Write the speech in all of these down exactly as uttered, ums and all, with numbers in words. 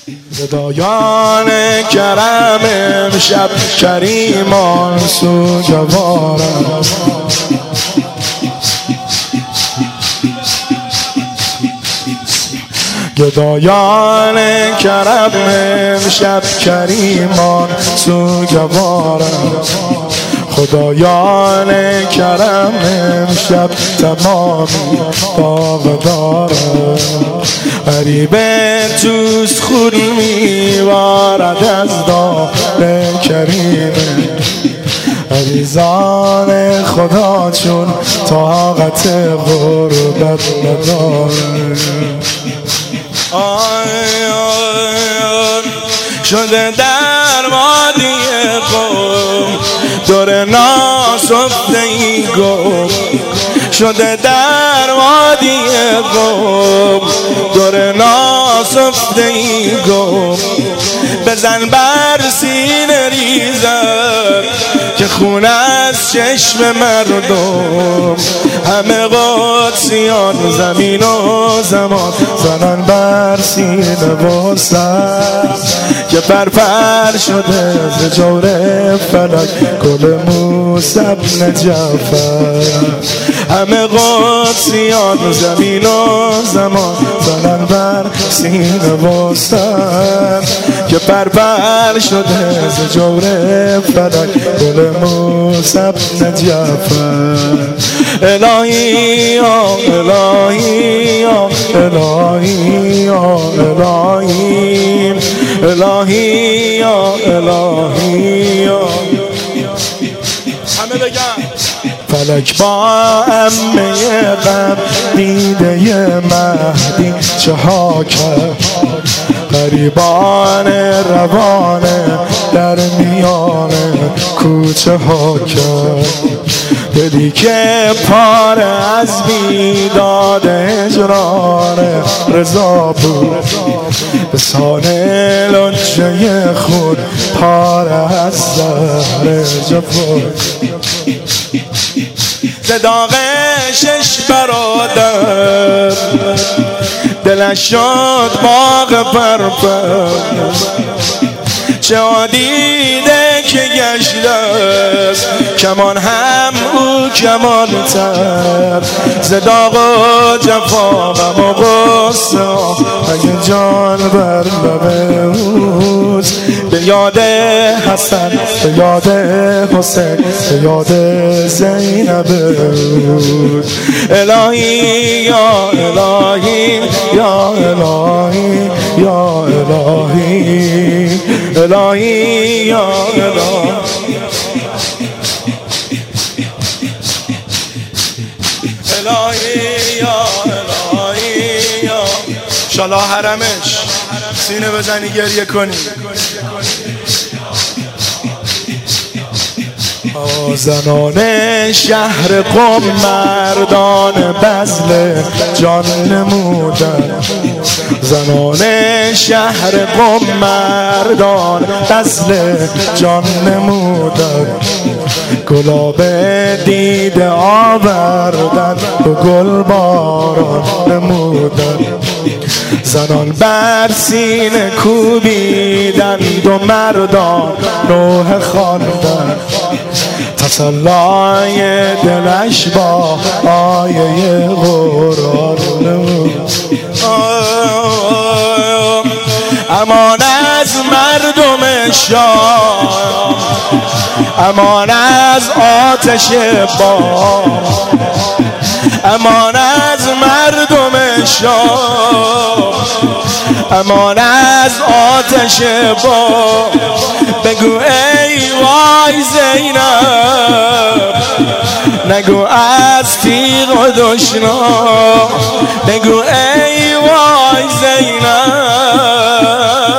گدایان کرم امشب کریمان سوگوارم. گدایان کرم امشب کریمان سوگوارم. خدایان کرم امشب تمامی باغ دارم. غریب توست خون میوارد از دار کریم. عزیزان خدا چون طاقت غربت ندارم. آی آی شده در وادی قوم دور ناسفته ای گم. شده در وادی قوم دور ناسفته ای گم. بزن بر سینه ریزم که خون از چشم مردم. همه قدسیان زمین و زمان زنان بر سینه و سر که پرپر شده ز جور فلک گل موسی بن جعفر. همه قدسیان زمین و زمان زنان بر سینه و سر که پرپر شده ز جور فلک گل موسی بن جعفر. الهی یا الهی یا الهی یا الهی الهی یا الهی یا همه بگم. فلک با امه غم دیده مهدی چه ها کرد. غریبان روانه در میان کوچه ها کرد. دلی که پاره از بیداد هجران رضا بود. به سانه لنجه خود پاره از زهر جفا. زداغ شش برادر دلش شد باغ پرپر. چه آدیده که گشته است کمان هم او کمان تر. زداغ و جفا غم و غصه اگه جان بر لب اوست. به یاد حسن به یاد حسین به یاد زینب بود. الهی یا الهی یا الهی یا الهی الهی یا الهی الهی یا الهی یا انشالله حرمش سینه بزنی گریه کنی. زنان شهر قم مردان بذل جان نمودن. زنان شهر قم مردان بذل جان نمودن. گلاب دیده آوردن و گل باران نمودن. زنان بر سینه کوبیدند و مردان نوحه خواندند. تسلای دلش با آیه قرآن نمود. امان از مردم شام امان از آتش بام. امان از مردم شام امان از آتش بام. بگو ای وای زینب نگو از تیغ و دشنام. بگو ای وای زینب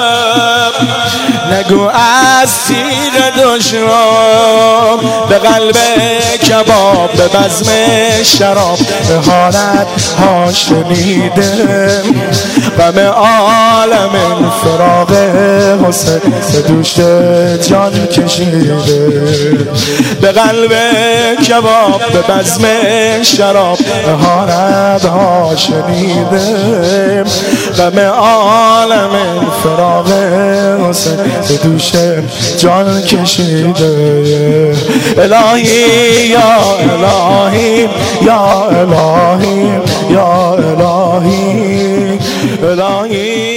نگو از تیغ دشنام. به قلب کباب به بزم شراب به حالت ها شنیدم. غم عالم فراق حسین به دوش جان کشیده، به قلب کباب به بزم شراب اهانت ها شنیده، غم عالم فراق حسین به دوش جان کشیده. الهی یا الهی یا الهی یا الهی الهی